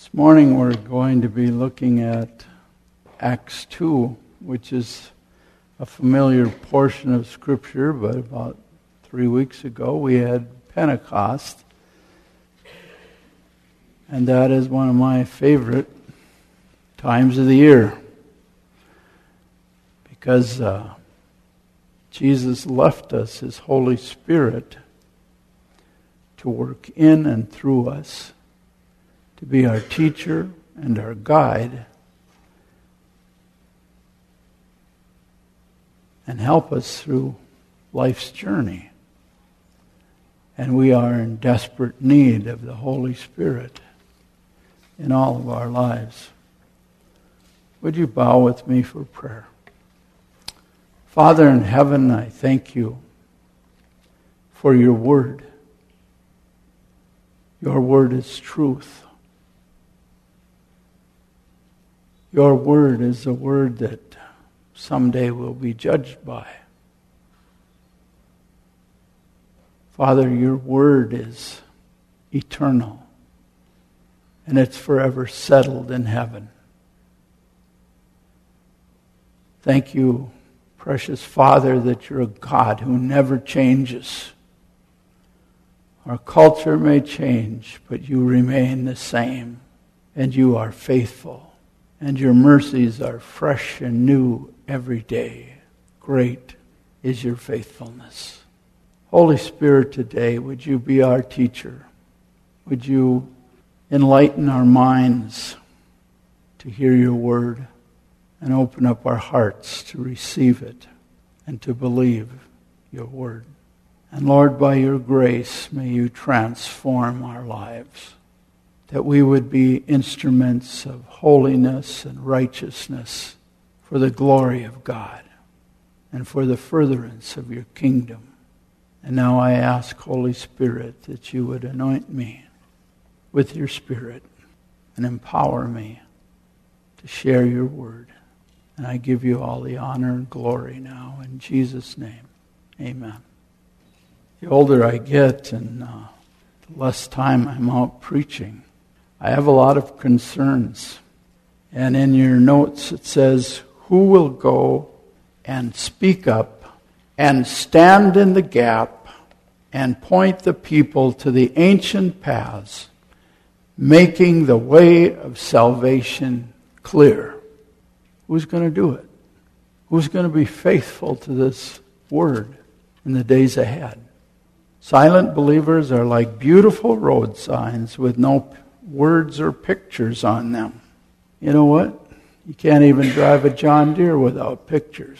This morning we're going to be looking at Acts 2, which is a familiar portion of Scripture, but about 3 weeks ago we had Pentecost. And that is one of my favorite times of the year, because Jesus left us His Holy Spirit to work in and through us, to be our teacher and our guide, and help us through life's journey. And we are in desperate need of the Holy Spirit in all of our lives. Would you bow with me for prayer? Father in heaven, I thank you for your word. Your word is truth. Your word is a word that someday we'll be judged by. Father, your word is eternal, and it's forever settled in heaven. Thank you, precious Father, that you're a God who never changes. Our culture may change, but you remain the same, and you are faithful. And your mercies are fresh and new every day. Great is your faithfulness. Holy Spirit, today, would you be our teacher? Would you enlighten our minds to hear your word and open up our hearts to receive it and to believe your word? And Lord, by your grace, may you transform our lives, that we would be instruments of holiness and righteousness for the glory of God and for the furtherance of your kingdom. And now I ask, Holy Spirit, that you would anoint me with your Spirit and empower me to share your word. And I give you all the honor and glory now in Jesus' name. Amen. The older I get and the less time I'm out preaching, I have a lot of concerns. And in your notes it says, who will go and speak up and stand in the gap and point the people to the ancient paths, making the way of salvation clear? Who's going to do it? Who's going to be faithful to this word in the days ahead? Silent believers are like beautiful road signs with no words or pictures on them. You know what? You can't even drive a John Deere without pictures.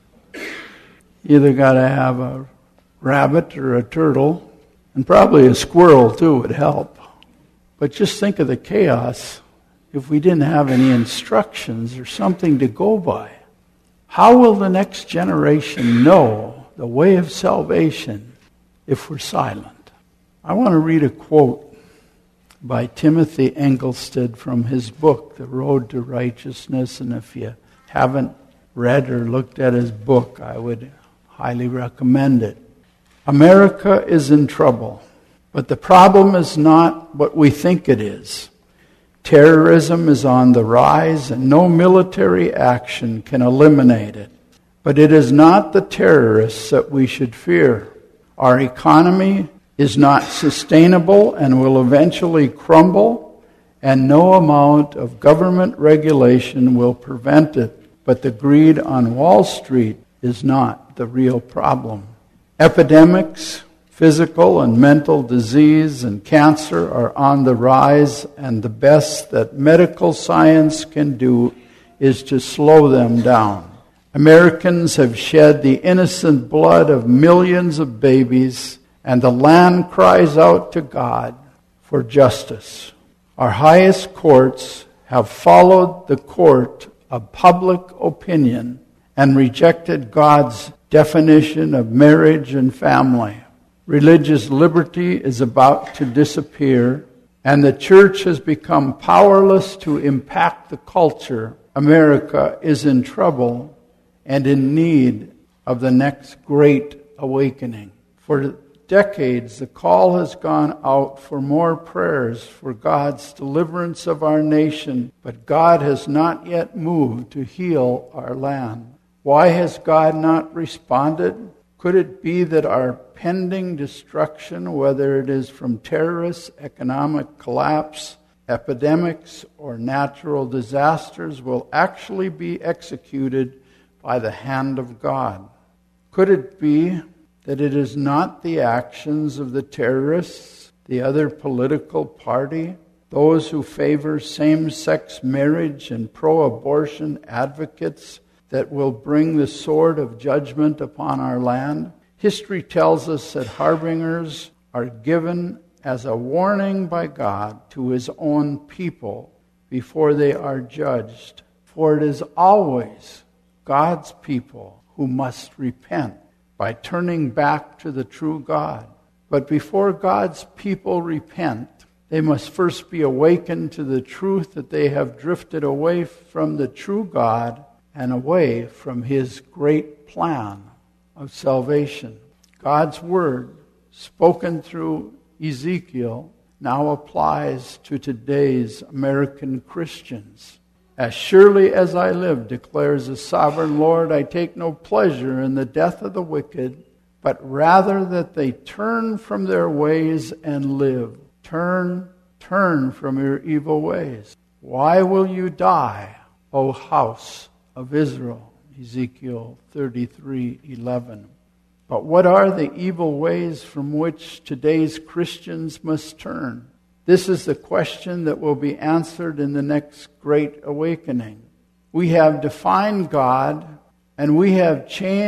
You either got to have a rabbit or a turtle, and probably a squirrel too would help. But just think of the chaos if we didn't have any instructions or something to go by. How will the next generation know the way of salvation if we're silent? I want to read a quote by Timothy Engelstad from his book, The Road to Righteousness. And if you haven't read or looked at his book, I would highly recommend it. America is in trouble, but the problem is not what we think it is. Terrorism is on the rise, and no military action can eliminate it. But it is not the terrorists that we should fear. Our economy is not sustainable and will eventually crumble, and no amount of government regulation will prevent it. But the greed on Wall Street is not the real problem. Epidemics, physical and mental disease and cancer are on the rise, and the best that medical science can do is to slow them down. Americans have shed the innocent blood of millions of babies, and the land cries out to God for justice. Our highest courts have followed the court of public opinion and rejected God's definition of marriage and family. Religious liberty is about to disappear, and the church has become powerless to impact the culture. America is in trouble and in need of the next great awakening. For decades, the call has gone out for more prayers for God's deliverance of our nation, but God has not yet moved to heal our land. Why has God not responded? Could it be that our pending destruction, whether it is from terrorists, economic collapse, epidemics, or natural disasters, will actually be executed by the hand of God? Could it be that it is not the actions of the terrorists, the other political party, those who favor same-sex marriage and pro-abortion advocates that will bring the sword of judgment upon our land? History tells us that harbingers are given as a warning by God to his own people before they are judged. For it is always God's people who must repent by turning back to the true God. But before God's people repent, they must first be awakened to the truth that they have drifted away from the true God and away from his great plan of salvation. God's word, spoken through Ezekiel, now applies to today's American Christians. As surely as I live, declares the sovereign Lord, I take no pleasure in the death of the wicked, but rather that they turn from their ways and live. Turn from your evil ways. Why will you die, O house of Israel? Ezekiel 33:11. But what are the evil ways from which today's Christians must turn? This is the question that will be answered in the next great awakening. We have defined God, and we have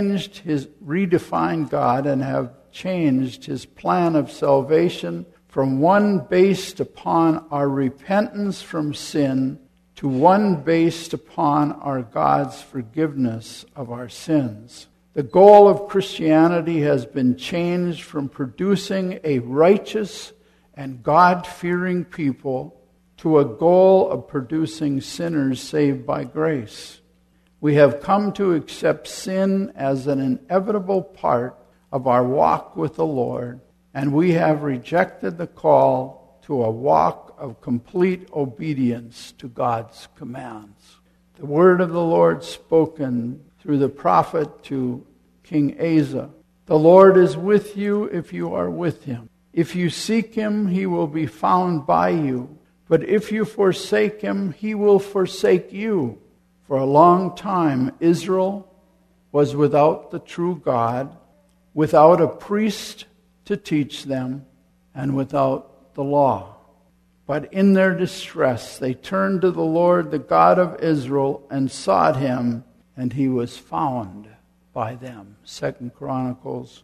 redefined God and have changed his plan of salvation from one based upon our repentance from sin to one based upon our God's forgiveness of our sins. The goal of Christianity has been changed from producing a righteous and God-fearing people to a goal of producing sinners saved by grace. We have come to accept sin as an inevitable part of our walk with the Lord, and we have rejected the call to a walk of complete obedience to God's commands. The word of the Lord spoken through the prophet to King Asa. The Lord is with you if you are with him. If you seek him, he will be found by you. But if you forsake him, he will forsake you. For a long time, Israel was without the true God, without a priest to teach them, and without the law. But in their distress, they turned to the Lord, the God of Israel, and sought him, and he was found by them. 2 Chronicles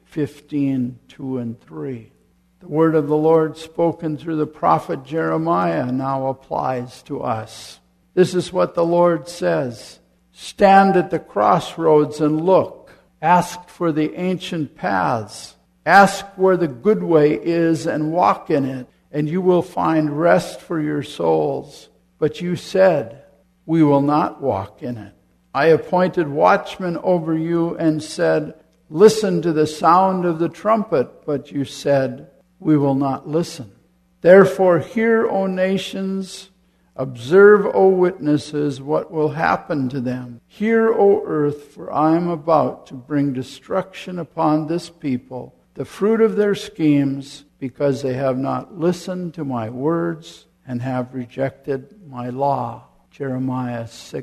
15:2-3. The word of the Lord spoken through the prophet Jeremiah now applies to us. This is what the Lord says. Stand at the crossroads and look. Ask for the ancient paths. Ask where the good way is and walk in it, and you will find rest for your souls. But you said, we will not walk in it. I appointed watchmen over you and said, listen to the sound of the trumpet. But you said, we will not listen. Therefore, hear, O nations, observe, O witnesses, what will happen to them. Hear, O earth, for I am about to bring destruction upon this people, the fruit of their schemes, because they have not listened to my words and have rejected my law. Jeremiah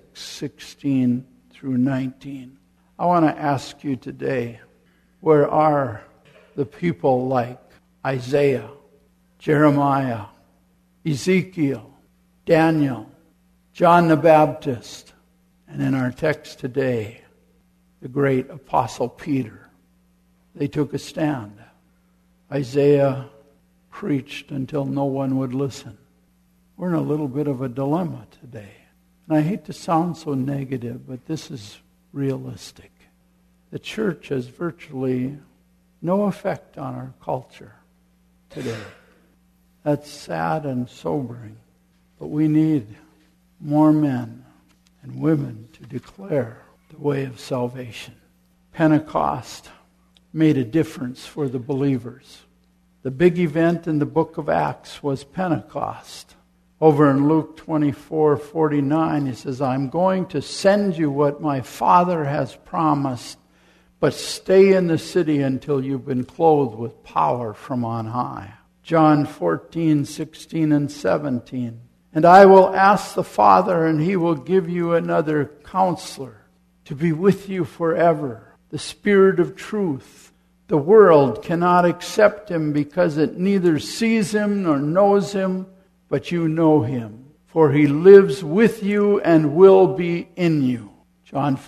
6:16-19. I want to ask you today, where are the people like Isaiah, Jeremiah, Ezekiel, Daniel, John the Baptist, and in our text today, the great Apostle Peter? They took a stand. Isaiah preached until no one would listen. We're in a little bit of a dilemma today. And I hate to sound so negative, but this is realistic. The church has virtually no effect on our culture today. That's sad and sobering. But we need more men and women to declare the way of salvation. Pentecost made a difference for the believers. The big event in the book of Acts was Pentecost. Over in Luke 24:49, he says, I'm going to send you what my Father has promised, but stay in the city until you've been clothed with power from on high. John 14:16 and 17. And I will ask the Father, and he will give you another counselor to be with you forever, the Spirit of truth. The world cannot accept him because it neither sees him nor knows him, but you know him, for he lives with you and will be in you. John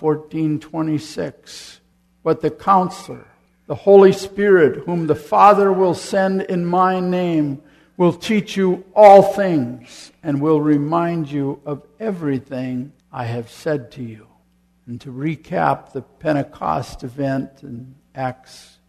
14:26. But the Counselor, the Holy Spirit, whom the Father will send in my name, will teach you all things and will remind you of everything I have said to you. And to recap the Pentecost event in Acts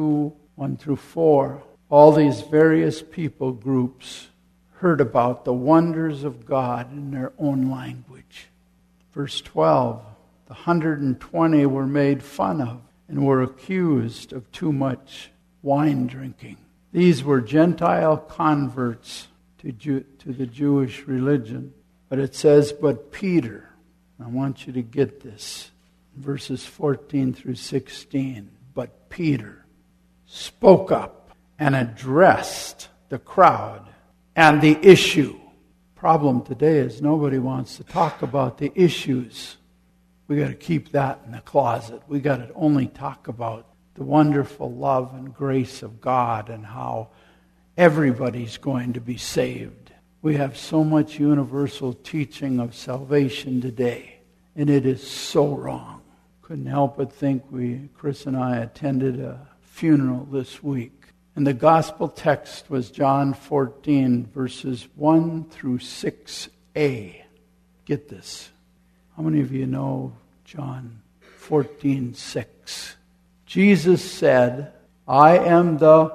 2:1-4, all these various people groups heard about the wonders of God in their own language. Verse 12, the 120 were made fun of and were accused of too much wine drinking. These were Gentile converts to the Jewish religion. But it says, but Peter, I want you to get this, verses 14-16, but Peter spoke up and addressed the crowd and the issue. Problem today is nobody wants to talk about the issues. We got to keep that in the closet. We got to only talk about the wonderful love and grace of God and how everybody's going to be saved. We have so much universal teaching of salvation today, and it is so wrong. Couldn't help but think Chris and I attended a funeral this week. And the gospel text was John 14, verses 1-6a. Get this. How many of you know John 14:6? Jesus said, I am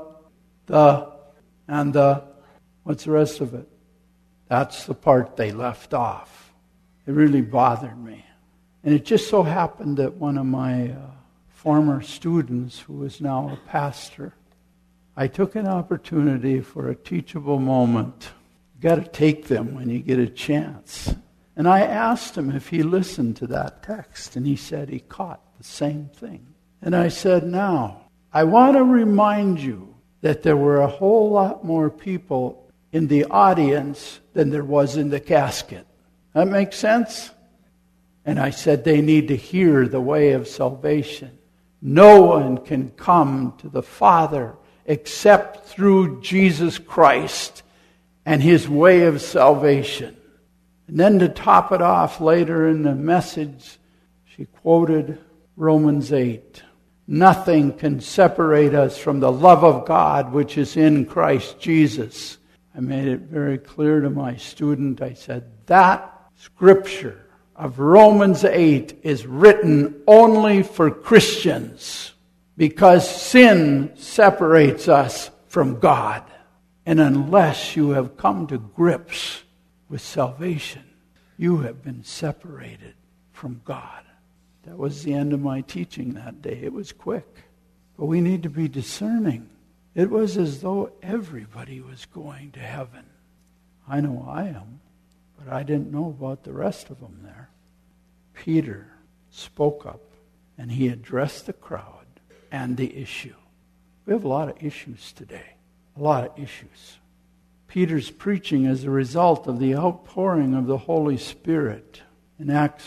what's the rest of it? That's the part they left off. It really bothered me. And it just so happened that one of my former students, who is now a pastor, I took an opportunity for a teachable moment. You've got to take them when you get a chance. And I asked him if he listened to that text, and he said he caught the same thing. And I said, now, I want to remind you that there were a whole lot more people in the audience than there was in the casket. That makes sense? And I said they need to hear the way of salvation. No one can come to the Father except through Jesus Christ and his way of salvation. And then to top it off later in the message, she quoted Romans 8. Nothing can separate us from the love of God which is in Christ Jesus. I made it very clear to my student. I said, that scripture of Romans 8 is written only for Christians because sin separates us from God. And unless you have come to grips with salvation, you have been separated from God. That was the end of my teaching that day. It was quick. But we need to be discerning. It was as though everybody was going to heaven. I know I am, but I didn't know about the rest of them there. Peter spoke up, and he addressed the crowd and the issue. We have a lot of issues today. A lot of issues. Peter's preaching is a result of the outpouring of the Holy Spirit. In Acts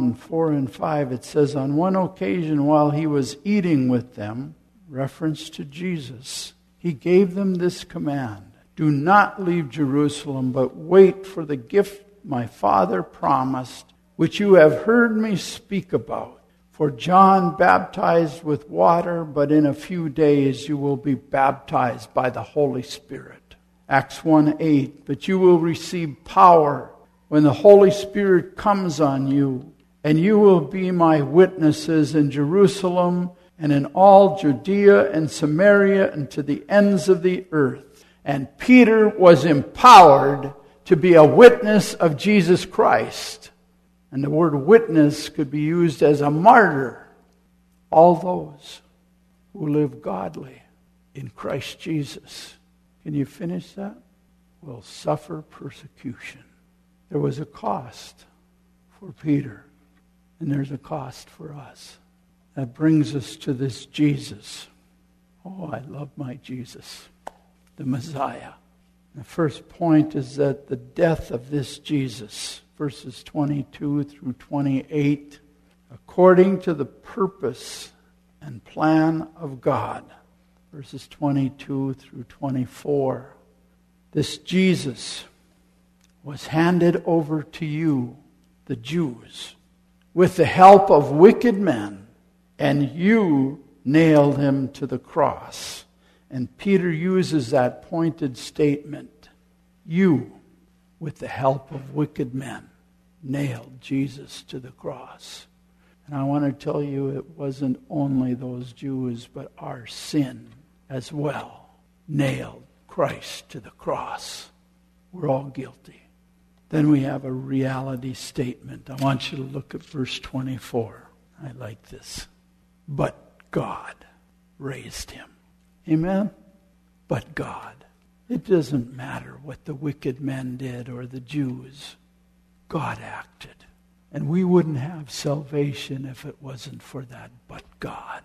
1:4-5, it says, on one occasion while he was eating with them, reference to Jesus, he gave them this command, do not leave Jerusalem, but wait for the gift my Father promised, which you have heard me speak about. For John baptized with water, but in a few days you will be baptized by the Holy Spirit. Acts 1:8, but you will receive power when the Holy Spirit comes on you, and you will be my witnesses in Jerusalem and in all Judea and Samaria and to the ends of the earth. And Peter was empowered to be a witness of Jesus Christ. And the word witness could be used as a martyr. All those who live godly in Christ Jesus, can you finish that? Will suffer persecution. There was a cost for Peter, and there's a cost for us. That brings us to this Jesus. Oh, I love my Jesus, the Messiah. The first point is that the death of this Jesus, verses 22 through 28, according to the purpose and plan of God, verses 22 through 24. This Jesus was handed over to you, the Jews, with the help of wicked men, and you nailed him to the cross. And Peter uses that pointed statement. You, with the help of wicked men, nailed Jesus to the cross. And I want to tell you, it wasn't only those Jews, but our sin as well nailed Christ to the cross. We're all guilty. Then we have a reality statement. I want you to look at verse 24. I like this. But God raised him. Amen? But God. It doesn't matter what the wicked men did or the Jews. God acted. And we wouldn't have salvation if it wasn't for that. But God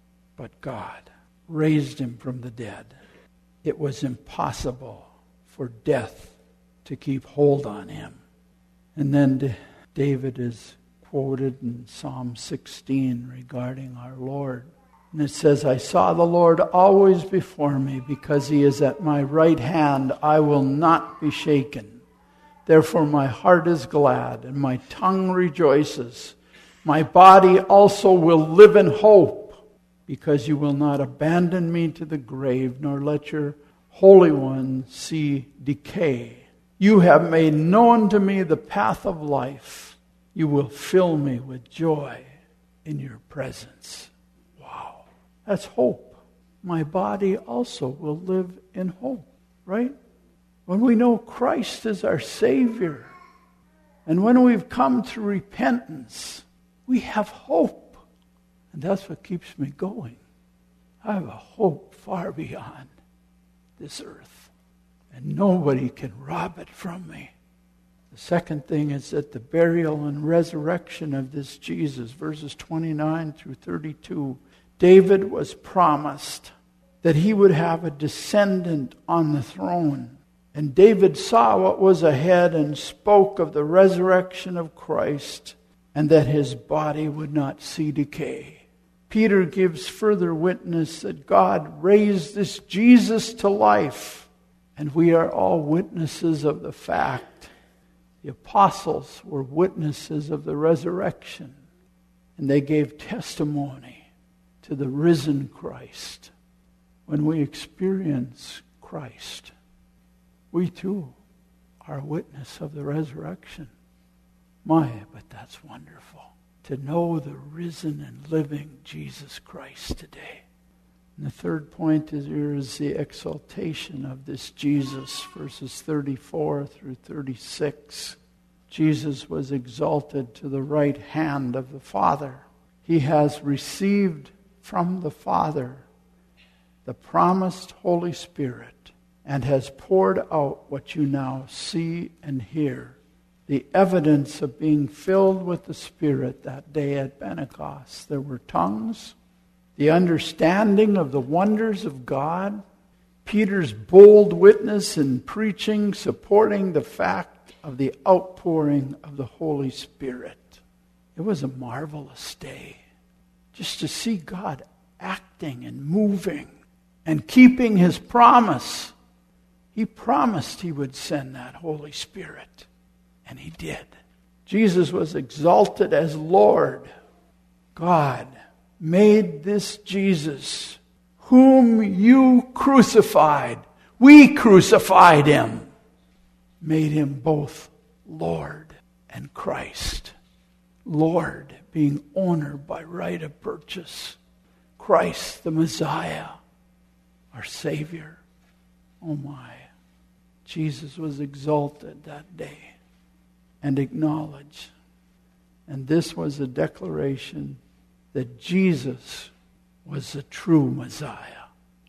raised him from the dead. It was impossible for death to keep hold on him. And then David is quoted in Psalm 16 regarding our Lord. And it says, I saw the Lord always before me, because he is at my right hand. I will not be shaken. Therefore my heart is glad, and my tongue rejoices. My body also will live in hope, because you will not abandon me to the grave, nor let your Holy One see decay. You have made known to me the path of life. You will fill me with joy in your presence. Wow, that's hope. My body also will live in hope, right? When we know Christ is our Savior, and when we've come to repentance, we have hope. And that's what keeps me going. I have a hope far beyond this earth, and nobody can rob it from me. The second thing is that the burial and resurrection of this Jesus, verses 29 through 32, David was promised that he would have a descendant on the throne. And David saw what was ahead and spoke of the resurrection of Christ, and that his body would not see decay. Peter gives further witness that God raised this Jesus to life, and we are all witnesses of the fact. The apostles were witnesses of the resurrection, and they gave testimony to the risen Christ. When we experience Christ, we too are a witness of the resurrection. My, but that's wonderful, to know the risen and living Jesus Christ today. And the third point is here is the exaltation of this Jesus, verses 34 through 36. Jesus was exalted to the right hand of the Father. He has received from the Father the promised Holy Spirit, and has poured out what you now see and hear. The evidence of being filled with the Spirit that day at Pentecost. There were tongues, the understanding of the wonders of God, Peter's bold witness in preaching, supporting the fact of the outpouring of the Holy Spirit. It was a marvelous day just to see God acting and moving and keeping his promise. He promised he would send that Holy Spirit. And he did. Jesus was exalted as Lord. God made this Jesus, whom you crucified. We crucified him. Made him both Lord and Christ. Lord being owner by right of purchase. Christ the Messiah, our Savior. Oh my. Jesus was exalted that day and acknowledged. And this was a declaration that Jesus was the true Messiah.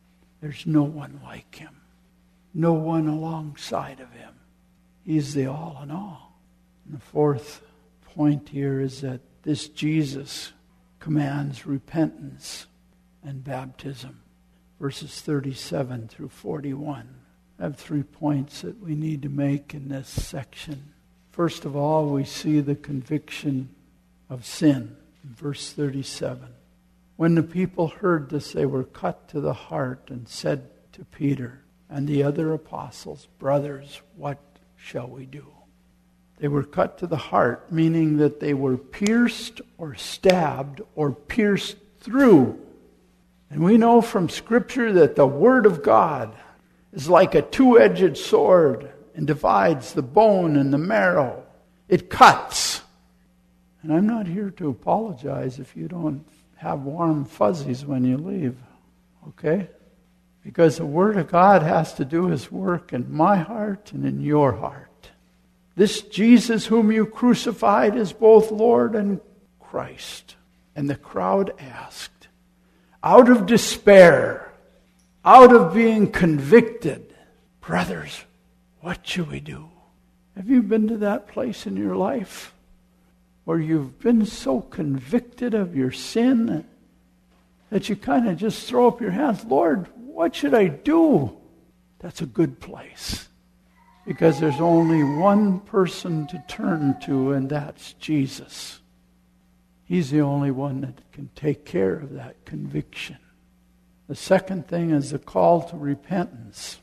There's no one like him. No one alongside of him. He's the all in all. And the fourth point here is that this Jesus commands repentance and baptism. Verses 37 through 41. I have 3 points that we need to make in this section. First of all, we see the conviction of sin. In verse 37. When the people heard this, they were cut to the heart and said to Peter and the other apostles, "Brothers, what shall we do?" They were cut to the heart, meaning that they were pierced or stabbed or pierced through. And we know from Scripture that the Word of God is like a two-edged sword and divides the bone and the marrow. It cuts. And I'm not here to apologize if you don't have warm fuzzies when you leave, okay? Because the Word of God has to do His work in my heart and in your heart. This Jesus whom you crucified is both Lord and Christ. And the crowd asked, out of despair, out of being convicted, "Brothers, what should we do?" Have you been to that place in your life where you've been so convicted of your sin that you kind of just throw up your hands, "Lord, what should I do?" That's a good place. Because there's only one person to turn to, and that's Jesus. He's the only one that can take care of that conviction. The second thing is the call to repentance.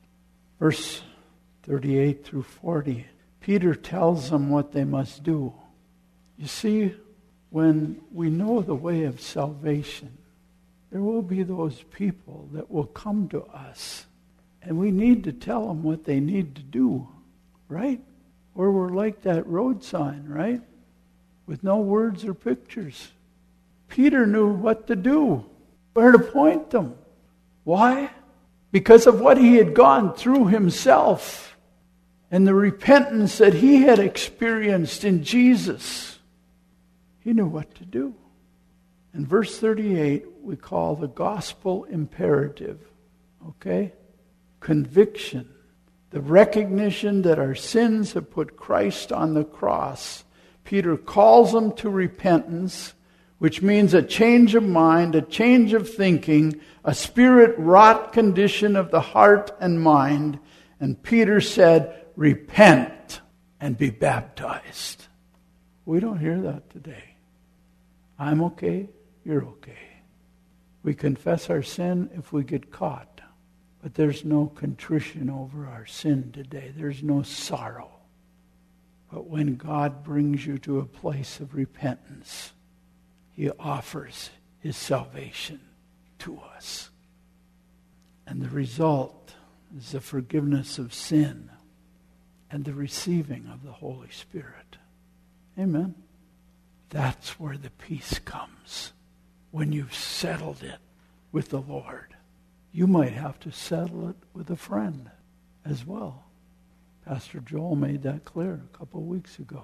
Verse 38 through 40. Peter tells them what they must do. You see, when we know the way of salvation, there will be those people that will come to us, and we need to tell them what they need to do, right? Or we're like that road sign, right? With no words or pictures. Peter knew what to do, where to point them. Why? Because of what he had gone through himself and the repentance that he had experienced in Jesus. He knew what to do. In verse 38, we call the gospel imperative. Okay? Conviction. The recognition that our sins have put Christ on the cross. Peter calls them to repentance, which means a change of mind, a change of thinking, a spirit-wrought condition of the heart and mind. And Peter said, "Repent and be baptized." We don't hear that today. I'm okay, you're okay. We confess our sin if we get caught. But there's no contrition over our sin today. There's no sorrow. But when God brings you to a place of repentance, He offers His salvation to us. And the result is the forgiveness of sin and the receiving of the Holy Spirit. Amen. That's where the peace comes, when you've settled it with the Lord. You might have to settle it with a friend as well. Pastor Joel made that clear a couple of weeks ago.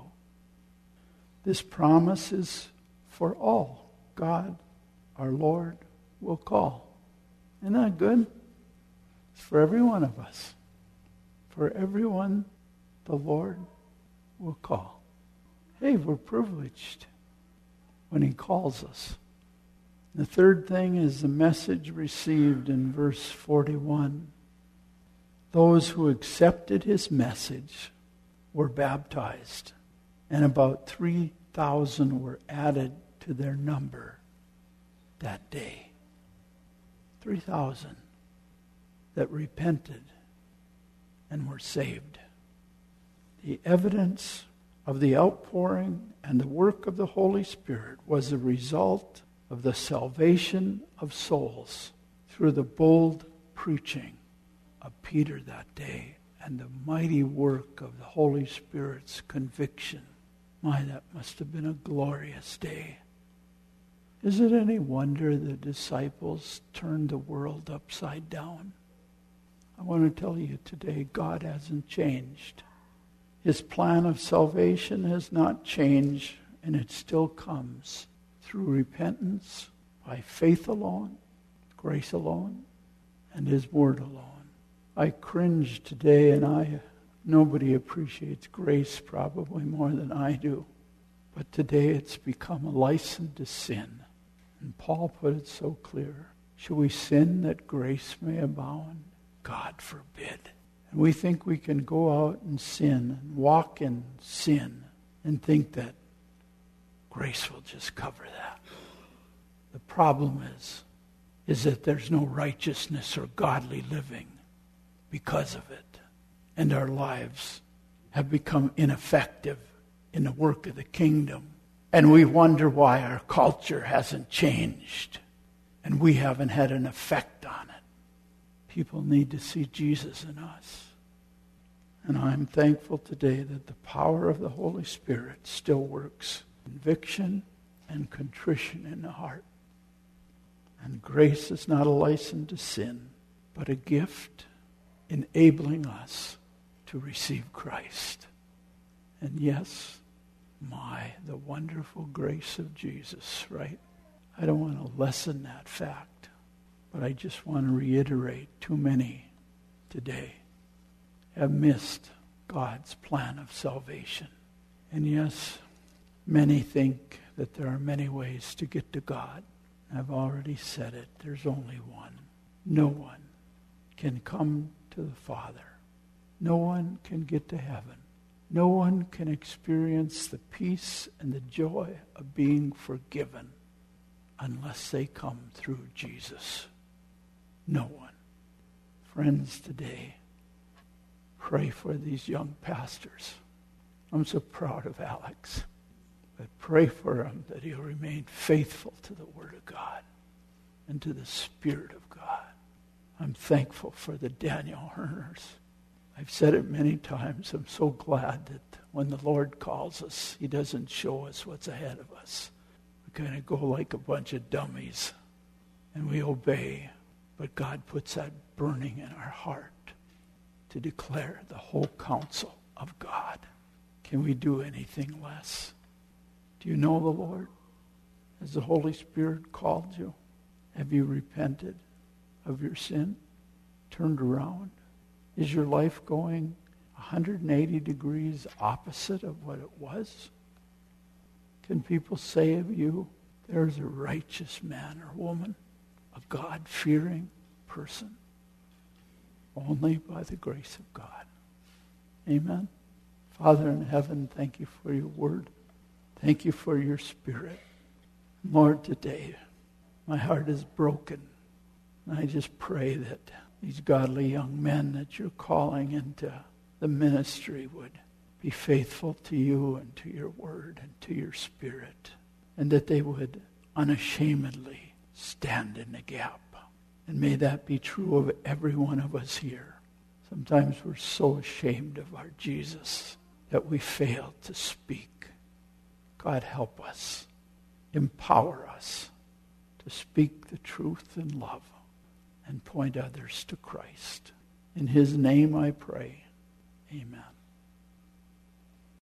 This promise is for all. God, our Lord, will call. Isn't that good? It's for every one of us. For everyone, the Lord will call. Hey, we're privileged when He calls us. The third thing is the message received in verse 41. Those who accepted His message were baptized, and about 3,000 were added to their number that day. 3,000 that repented and were saved. The evidence of the outpouring and the work of the Holy Spirit was the result of the salvation of souls through the bold preaching of Peter that day and the mighty work of the Holy Spirit's conviction. My, that must have been a glorious day. Is it any wonder the disciples turned the world upside down? I want to tell you today, God hasn't changed. His plan of salvation has not changed, and it still comes through repentance, by faith alone, grace alone, and His Word alone. I cringe today, and nobody appreciates grace probably more than I do. But today it's become a license to sin. And Paul put it so clear. Should we sin that grace may abound? God forbid. And we think we can go out and sin and walk in sin and think that grace will just cover that. The problem is that there's no righteousness or godly living because of it. And our lives have become ineffective in the work of the kingdom. And we wonder why our culture hasn't changed. And we haven't had an effect on it. People need to see Jesus in us. And I'm thankful today that the power of the Holy Spirit still works. Conviction and contrition in the heart. And grace is not a license to sin, but a gift enabling us to receive Christ. And yes, the wonderful grace of Jesus, right? I don't want to lessen that fact, but I just want to reiterate too many today have missed God's plan of salvation. And yes, many think that there are many ways to get to God. I've already said it. There's only one. No one can come to the Father. No one can get to heaven. No one can experience the peace and the joy of being forgiven unless they come through Jesus. No one. Friends, today, pray for these young pastors. I'm so proud of Alex. But pray for him that he'll remain faithful to the Word of God and to the Spirit of God. I'm thankful for the Daniel Herners. I've said it many times. I'm so glad that when the Lord calls us, He doesn't show us what's ahead of us. We kind of go like a bunch of dummies and we obey. But God puts that burning in our heart to declare the whole counsel of God. Can we do anything less? Do you know the Lord? Has the Holy Spirit called you? Have you repented of your sin? Turned around? Is your life going 180 degrees opposite of what it was? Can people say of you, there's a righteous man or woman, a God-fearing person? Only by the grace of God. Amen. Father in heaven, thank you for your word. Thank you for your Spirit. Lord, today, my heart is broken. And I just pray that these godly young men that you're calling into the ministry would be faithful to you and to your word and to your Spirit. And that they would unashamedly stand in the gap. And may that be true of every one of us here. Sometimes we're so ashamed of our Jesus that we fail to speak. God, help us. Empower us to speak the truth in love and point others to Christ. In His name I pray. Amen.